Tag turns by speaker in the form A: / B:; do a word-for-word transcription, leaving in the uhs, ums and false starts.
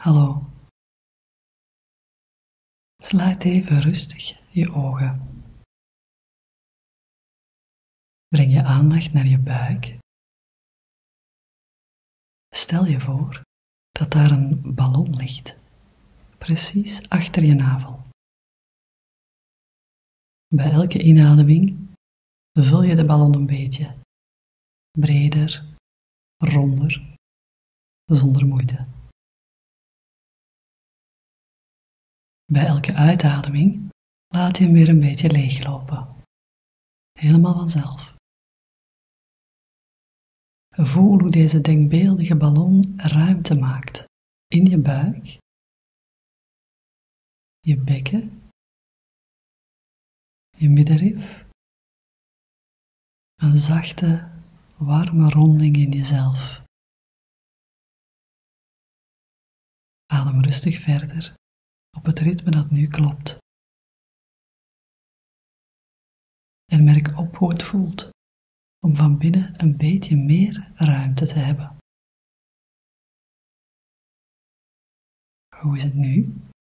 A: Hallo. Sluit even rustig je ogen. Breng je aandacht naar je buik. Stel je voor dat daar een ballon ligt, precies achter je navel. Bij elke inademing vul je de ballon een beetje, breder, ronder, zonder moeite. Bij elke uitademing laat je hem weer een beetje leeglopen, helemaal vanzelf. Voel hoe deze denkbeeldige ballon ruimte maakt in je buik, je bekken, je middenrif, een zachte, warme ronding in jezelf. Adem rustig verder op het ritme dat nu klopt. En merk op hoe het voelt om van binnen een beetje meer ruimte te hebben. Hoe is het nu?